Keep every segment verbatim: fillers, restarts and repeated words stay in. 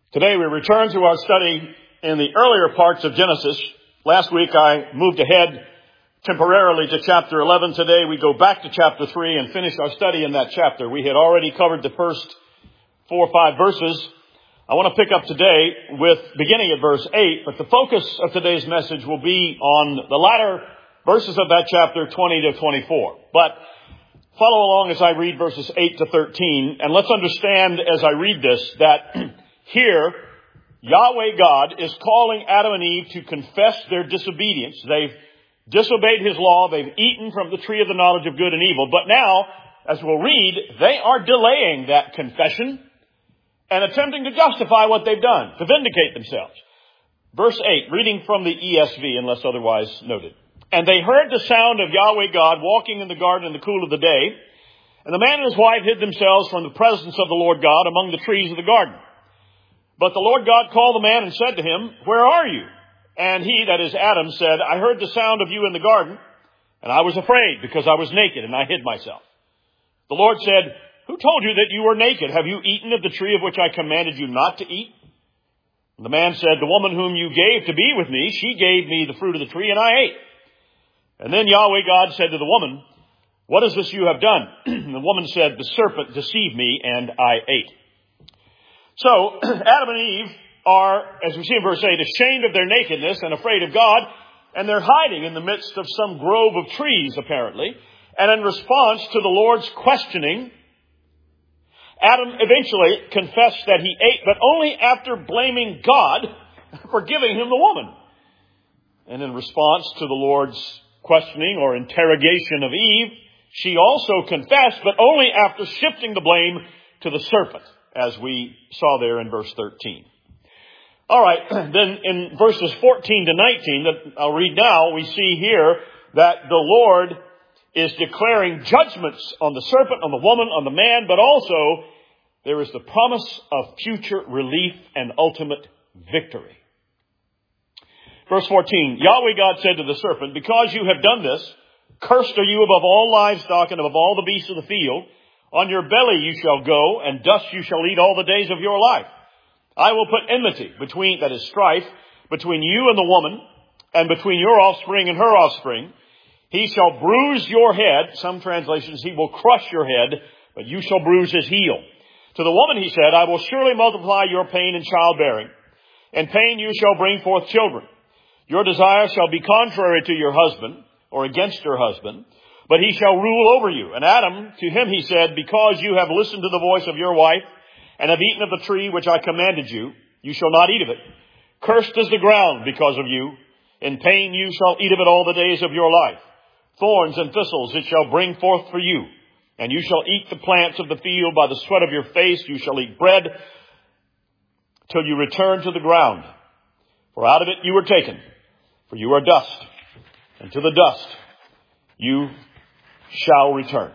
Today we return to our study in the earlier parts of Genesis. Last week I moved ahead temporarily to chapter eleven. Today we go back to chapter three and finish our study in that chapter. We had already covered the first four or five verses. I want to pick up today with beginning at verse eight, but the focus of today's message will be on the latter verses of that chapter, twenty to twenty-four. But follow along as I read verses eight to thirteen, and let's understand as I read this that here, Yahweh God is calling Adam and Eve to confess their disobedience. They've disobeyed His law. They've eaten from the tree of the knowledge of good and evil. But now, as we'll read, they are delaying that confession and attempting to justify what they've done, to vindicate themselves. Verse eight, reading from the E S V, unless otherwise noted. And they heard the sound of Yahweh God walking in the garden in the cool of the day. And the man and his wife hid themselves from the presence of the Lord God among the trees of the garden. But the Lord God called the man and said to him, "Where are you?" And he, that is Adam, said, "I heard the sound of you in the garden, and I was afraid because I was naked and I hid myself." The Lord said, "Who told you that you were naked? Have you eaten of the tree of which I commanded you not to eat?" And the man said, "The woman whom you gave to be with me, she gave me the fruit of the tree and I ate." And then Yahweh God said to the woman, "What is this you have done?" And the woman said, "The serpent deceived me and I ate." So, Adam and Eve are, as we see in verse eight, ashamed of their nakedness and afraid of God, and they're hiding in the midst of some grove of trees, apparently. And in response to the Lord's questioning, Adam eventually confessed that he ate, but only after blaming God for giving him the woman. And in response to the Lord's questioning or interrogation of Eve, she also confessed, but only after shifting the blame to the serpent, as we saw there in verse thirteen. All right, then in verses fourteen to nineteen that I'll read now, we see here that the Lord is declaring judgments on the serpent, on the woman, on the man, but also there is the promise of future relief and ultimate victory. Verse fourteen, Yahweh God said to the serpent, "Because you have done this, cursed are you above all livestock and above all the beasts of the field. On your belly you shall go, and dust you shall eat all the days of your life. I will put enmity between, that is strife, between you and the woman, and between your offspring and her offspring. He shall bruise your head." Some translations, "he will crush your head, but you shall bruise his heel." To the woman he said, "I will surely multiply your pain in childbearing. In pain you shall bring forth children. Your desire shall be contrary to your husband, or against your husband, but he shall rule over you." And Adam, to him he said, "Because you have listened to the voice of your wife, and have eaten of the tree which I commanded you, you shall not eat of it. Cursed is the ground because of you. In pain you shall eat of it all the days of your life. Thorns and thistles it shall bring forth for you. And you shall eat the plants of the field. By the sweat of your face you shall eat bread till you return to the ground. For out of it you were taken. For you are dust, and to the dust you shall return."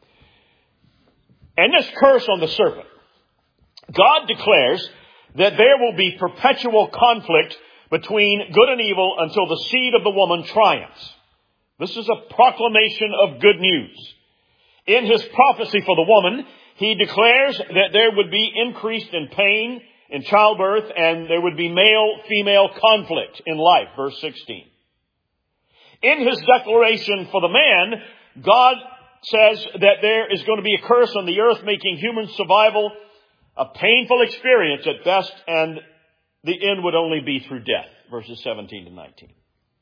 And this curse on the serpent, God declares that there will be perpetual conflict between good and evil until the seed of the woman triumphs. This is a proclamation of good news. In his prophecy for the woman, he declares that there would be increase in pain, in childbirth, and there would be male-female conflict in life. Verse sixteen. In his declaration for the man, God says that there is going to be a curse on the earth, making human survival a painful experience at best, and the end would only be through death. Verses seventeen to nineteen.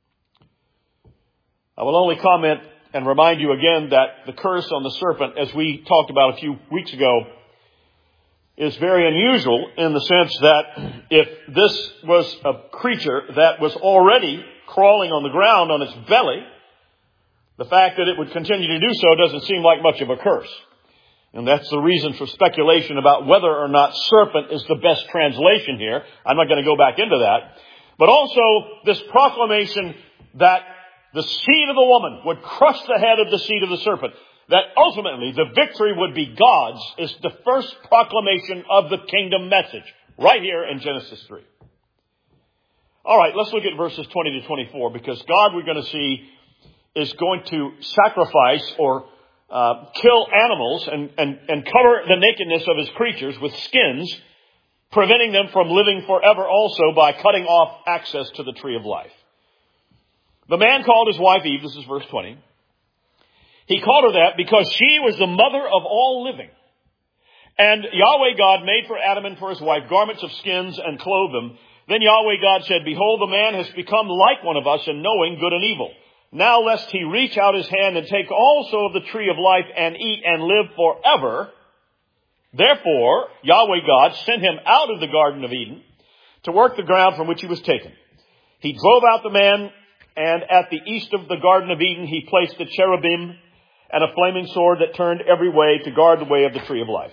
I will only comment and remind you again that the curse on the serpent, as we talked about a few weeks ago, is very unusual in the sense that if this was a creature that was already crawling on the ground on its belly, the fact that it would continue to do so doesn't seem like much of a curse. And that's the reason for speculation about whether or not serpent is the best translation here. I'm not going to go back into that. But also this proclamation that the seed of the woman would crush the head of the seed of the serpent, that ultimately the victory would be God's, is the first proclamation of the kingdom message right here in Genesis three. All right, let's look at verses twenty to twenty-four, because God, we're going to see, is going to sacrifice or uh, kill animals and, and, and cover the nakedness of his creatures with skins preventing them from living forever also by cutting off access to the tree of life. The man called his wife Eve, this is verse twenty. He called her that because she was the mother of all living. And Yahweh God made for Adam and for his wife garments of skins and clothed them. Then Yahweh God said, behold, the man has become like one of us in knowing good and evil. Now lest he reach out his hand and take also of the tree of life and eat and live forever. Therefore, Yahweh God sent him out of the Garden of Eden to work the ground from which he was taken. He drove out the man, and at the east of the Garden of Eden he placed a cherubim and a flaming sword that turned every way to guard the way of the tree of life.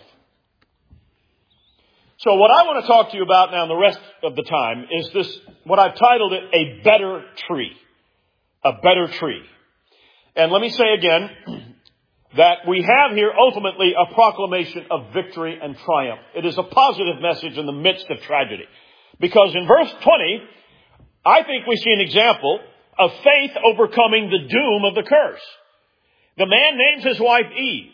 So what I want to talk to you about now in the rest of the time is this, what I've titled it, a better tree. A better tree. And let me say again that we have here ultimately a proclamation of victory and triumph. It is a positive message in the midst of tragedy. Because in verse twenty, I think we see an example of faith overcoming the doom of the curse. The man names his wife Eve.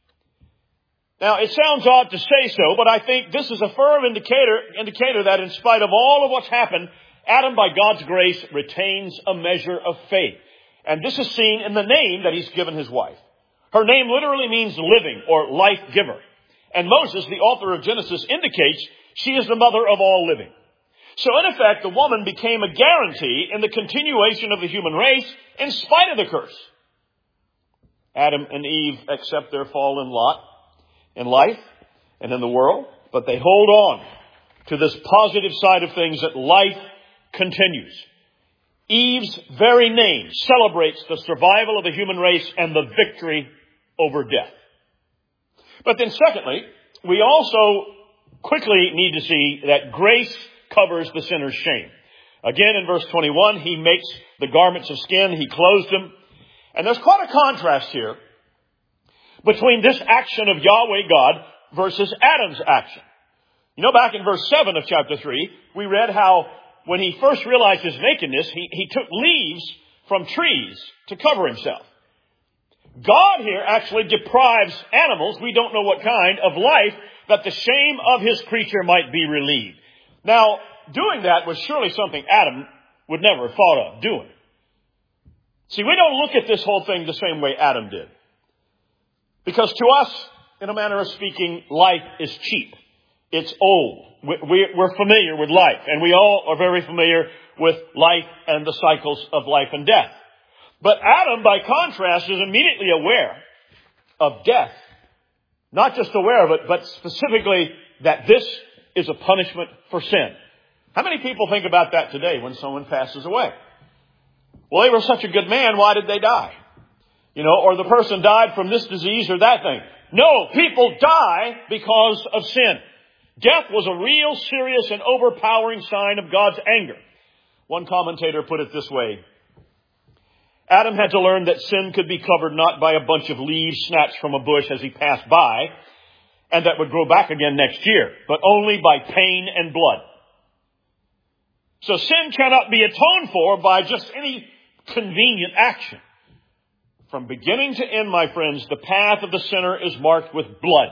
Now, it sounds odd to say so, but I think this is a firm indicator, indicator that in spite of all of what's happened, Adam, by God's grace, retains a measure of faith. And this is seen in the name that he's given his wife. Her name literally means living or life giver. And Moses, the author of Genesis, indicates she is the mother of all living. So in effect, the woman became a guarantee in the continuation of the human race in spite of the curse. Adam and Eve accept their fallen lot in life and in the world, but they hold on to this positive side of things that life continues. Eve's very name celebrates the survival of the human race and the victory over death. But then secondly, we also quickly need to see that grace covers the sinner's shame. Again, in verse twenty-one, he makes the garments of skin, he clothes them. And there's quite a contrast here between this action of Yahweh God versus Adam's action. You know, back in verse seven of chapter three, we read how when he first realized his nakedness, he, he took leaves from trees to cover himself. God here actually deprives animals, we don't know what kind, of life, that the shame of his creature might be relieved. Now, doing that was surely something Adam would never have thought of doing. See, we don't look at this whole thing the same way Adam did. Because to us, in a manner of speaking, life is cheap. It's old. We're familiar with life. And we all are very familiar with life and the cycles of life and death. But Adam, by contrast, is immediately aware of death. Not just aware of it, but specifically that this is a punishment for sin. How many people think about that today when someone passes away? Well, they were such a good man, why did they die? You know, or the person died from this disease or that thing. No, people die because of sin. Death was a real, serious, and overpowering sign of God's anger. One commentator put it this way. Adam had to learn that sin could be covered not by a bunch of leaves snatched from a bush as he passed by, and that would grow back again next year, but only by pain and blood. So sin cannot be atoned for by just any convenient action. From beginning to end, my friends, the path of the sinner is marked with blood.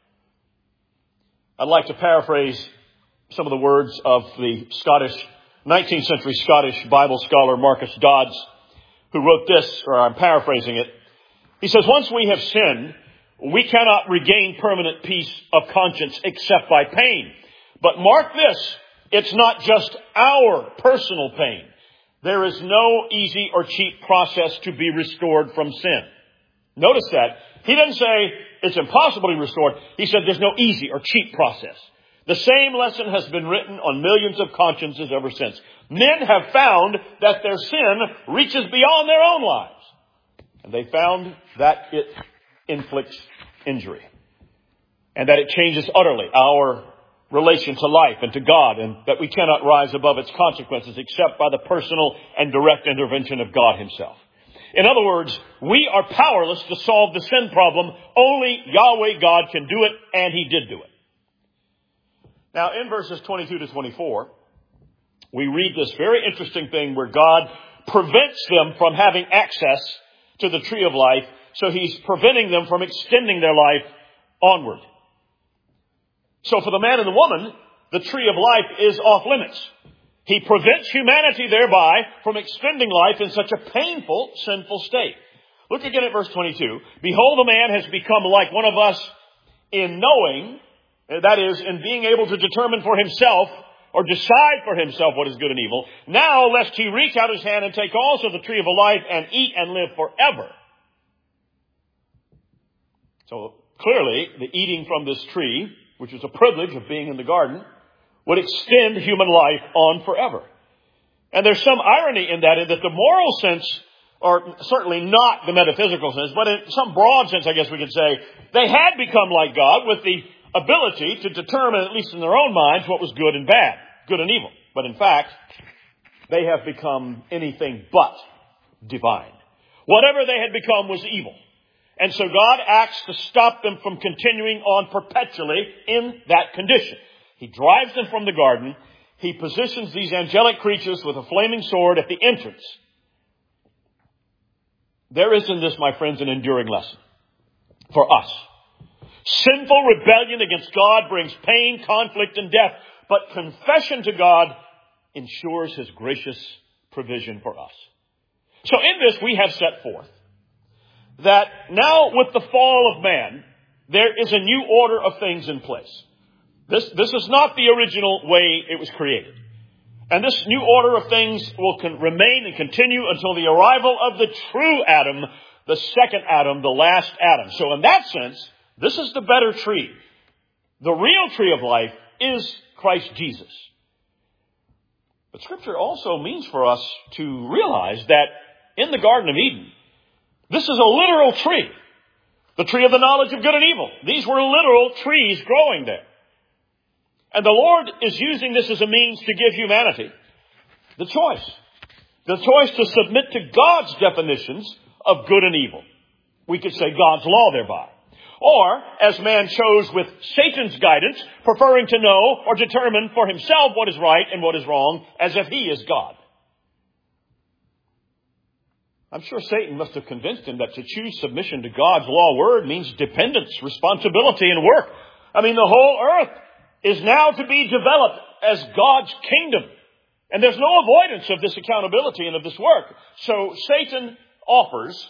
I'd like to paraphrase some of the words of the Scottish, nineteenth century Scottish Bible scholar Marcus Dodds, who wrote this, or I'm paraphrasing it. He says, once we have sinned, we cannot regain permanent peace of conscience except by pain. But mark this, it's not just our personal pain. There is no easy or cheap process to be restored from sin. Notice that. He didn't say it's impossible to be restored. He said there's no easy or cheap process. The same lesson has been written on millions of consciences ever since. Men have found that their sin reaches beyond their own lives. And they found that it inflicts injury. And that it changes utterly our relation to life and to God, and that we cannot rise above its consequences except by the personal and direct intervention of God himself. In other words, we are powerless to solve the sin problem. Only Yahweh God can do it, and he did do it. Now, in verses twenty-two to twenty-four, we read this very interesting thing where God prevents them from having access to the tree of life, so he's preventing them from extending their life onward. So for the man and the woman, the tree of life is off limits. He prevents humanity thereby from extending life in such a painful, sinful state. Look again at verse twenty-two. Behold, a man has become like one of us in knowing, that is, in being able to determine for himself or decide for himself what is good and evil. Now, lest he reach out his hand and take also the tree of life and eat and live forever. So clearly, the eating from this tree, which is a privilege of being in the garden, would extend human life on forever. And there's some irony in that, in that the moral sense, or certainly not the metaphysical sense, but in some broad sense, I guess we could say, they had become like God with the ability to determine, at least in their own minds, what was good and bad, good and evil. But in fact, they have become anything but divine. Whatever they had become was evil. And so God acts to stop them from continuing on perpetually in that condition. He drives them from the garden. He positions these angelic creatures with a flaming sword at the entrance. There is in this, my friends, an enduring lesson for us. Sinful rebellion against God brings pain, conflict, and death. But confession to God ensures His gracious provision for us. So in this, we have set forth that now with the fall of man, there is a new order of things in place. This, this is not the original way it was created. And this new order of things will con- remain and continue until the arrival of the true Adam, the second Adam, the last Adam. So in that sense, this is the better tree. The real tree of life is Christ Jesus. But Scripture also means for us to realize that in the Garden of Eden, this is a literal tree. The tree of the knowledge of good and evil. These were literal trees growing there. And the Lord is using this as a means to give humanity the choice. The choice to submit to God's definitions of good and evil. We could say God's law thereby. Or, as man chose with Satan's guidance, preferring to know or determine for himself what is right and what is wrong, as if he is God. I'm sure Satan must have convinced him that to choose submission to God's law word means dependence, responsibility, and work. I mean, the whole earth is now to be developed as God's kingdom. And there's no avoidance of this accountability and of this work. So Satan offers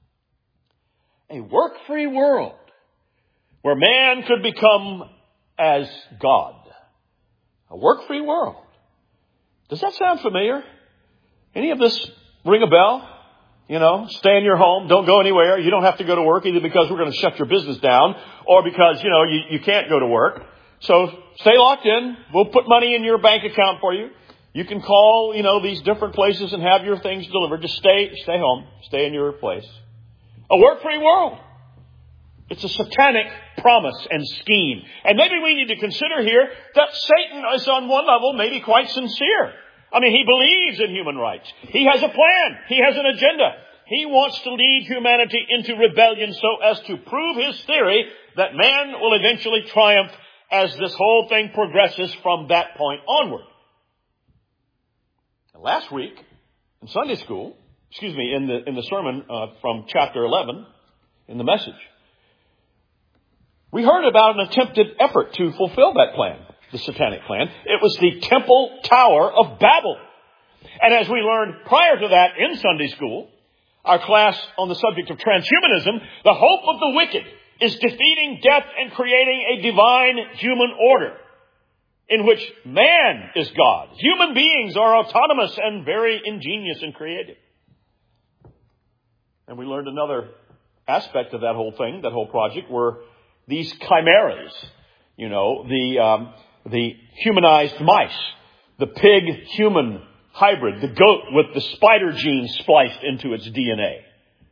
a work-free world where man could become as God. A work-free world. Does that sound familiar? Any of this ring a bell? You know, stay in your home, don't go anywhere. You don't have to go to work either because we're going to shut your business down or because, you know, you, you can't go to work. So stay locked in. We'll put money in your bank account for you. You can call, you know, these different places and have your things delivered. Just stay, stay home. Stay in your place. A work-free world. It's a satanic promise and scheme. And maybe we need to consider here that Satan is on one level maybe quite sincere. I mean, he believes in human rights. He has a plan. He has an agenda. He wants to lead humanity into rebellion so as to prove his theory that man will eventually triumph as this whole thing progresses from that point onward. And last week, in Sunday school, excuse me, in the in the sermon uh, from chapter eleven, in the message, we heard about an attempted effort to fulfill that plan, the satanic plan. It was the Temple Tower of Babel. And as we learned prior to that in Sunday school, our class on the subject of transhumanism, the hope of the wicked is defeating death and creating a divine human order in which man is God. Human beings are autonomous and very ingenious and creative. And we learned another aspect of that whole thing, that whole project, were these chimeras. You know, the um, the humanized mice, the pig-human hybrid, the goat with the spider gene spliced into its D N A.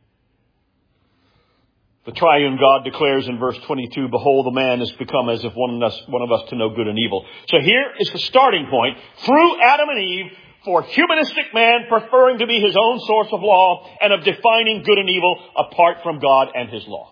The triune God declares in verse twenty-two, behold, the man has become as if one of us, one of us to know good and evil. So here is the starting point through Adam and Eve for humanistic man preferring to be his own source of law and of defining good and evil apart from God and his law.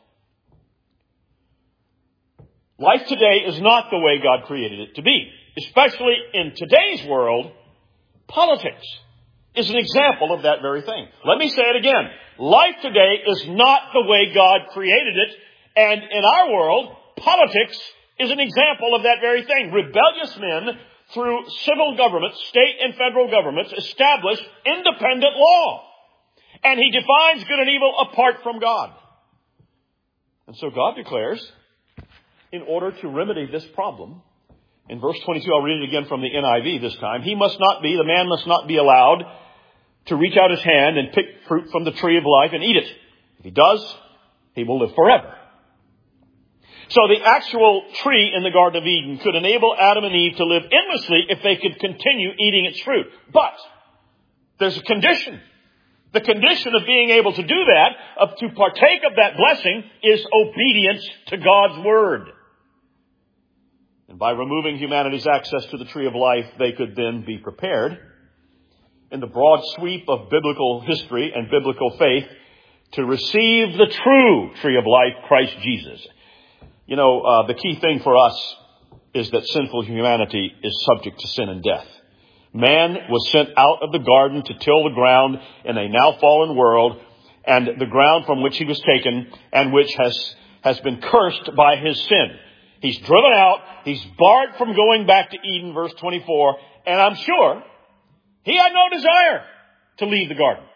Life today is not the way God created it to be. Especially in today's world, politics is an example of that very thing. Let me say it again. Life today is not the way God created it. And in our world, politics is an example of that very thing. Rebellious men, through civil governments, state and federal governments, establish independent law. And he defines good and evil apart from God. And so God declares, in order to remedy this problem, in verse twenty-two, I'll read it again from the N I V this time. He must not be, the man must not be allowed to reach out his hand and pick fruit from the tree of life and eat it. If he does, he will live forever. So the actual tree in the Garden of Eden could enable Adam and Eve to live endlessly if they could continue eating its fruit. But there's a condition. The condition of being able to do that, of to partake of that blessing, is obedience to God's word. And by removing humanity's access to the tree of life, they could then be prepared, in the broad sweep of biblical history and biblical faith, to receive the true tree of life, Christ Jesus. You know, uh, the key thing for us is that sinful humanity is subject to sin and death. Man was sent out of the garden to till the ground in a now fallen world, and the ground from which he was taken and which has, has been cursed by his sin. He's driven out. He's barred from going back to Eden, verse twenty-four. And I'm sure he had no desire to leave the garden.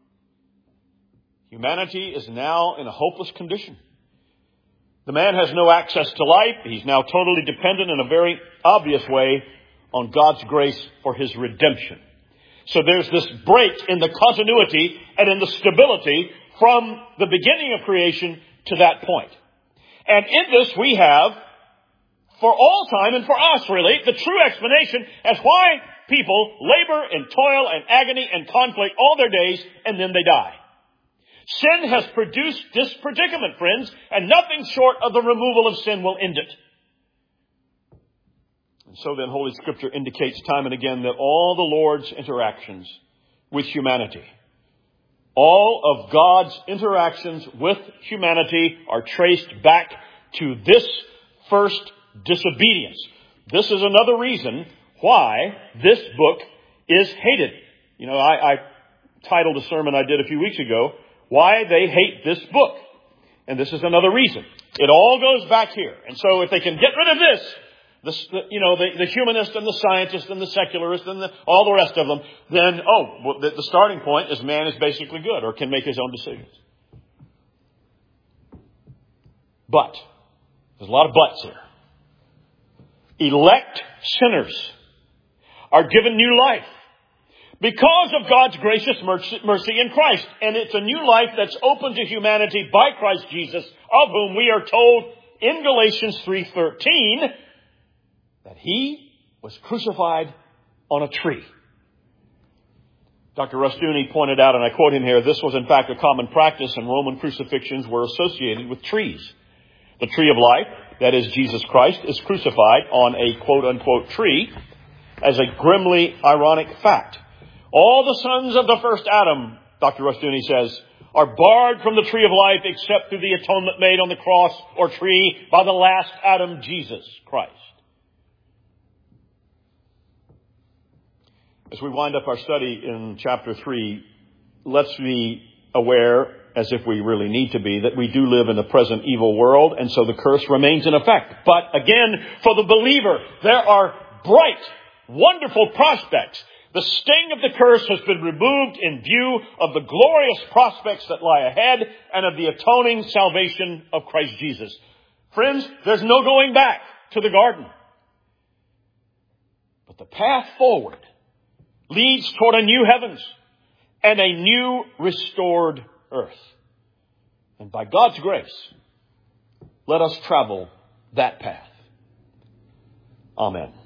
Humanity is now in a hopeless condition. The man has no access to life. He's now totally dependent in a very obvious way on God's grace for his redemption. So there's this break in the continuity and in the stability from the beginning of creation to that point. And in this we have, for all time and for us really, the true explanation as why people labor and toil and agony and conflict all their days and then they die. Sin has produced this predicament, friends, and nothing short of the removal of sin will end it. And so then Holy Scripture indicates time and again that all the Lord's interactions with humanity, all of God's interactions with humanity are traced back to this first disobedience. This is another reason why this book is hated. You know, I, I titled a sermon I did a few weeks ago, Why They Hate This Book. And this is another reason. It all goes back here. And so if they can get rid of this, the, you know, the, the humanist and the scientist and the secularist and the, all the rest of them, then, oh, well, the, the starting point is man is basically good or can make his own decisions. But, there's a lot of buts here. Elect sinners are given new life because of God's gracious mercy in Christ. And it's a new life that's open to humanity by Christ Jesus, of whom we are told in Galatians three thirteen that he was crucified on a tree. Doctor Rustooni pointed out, and I quote him here, this was in fact a common practice, and Roman crucifixions were associated with trees. The tree of life, that is Jesus Christ, is crucified on a quote-unquote tree as a grimly ironic fact. All the sons of the first Adam, Doctor Rustooni says, are barred from the tree of life except through the atonement made on the cross or tree by the last Adam, Jesus Christ. As we wind up our study in chapter three, let's be aware, as if we really need to be, that we do live in the present evil world, and so the curse remains in effect. But again, for the believer, there are bright, wonderful prospects. The sting of the curse has been removed in view of the glorious prospects that lie ahead and of the atoning salvation of Christ Jesus. Friends, there's no going back to the garden. But the path forward leads toward a new heavens and a new restored earth. And by God's grace, let us travel that path. Amen.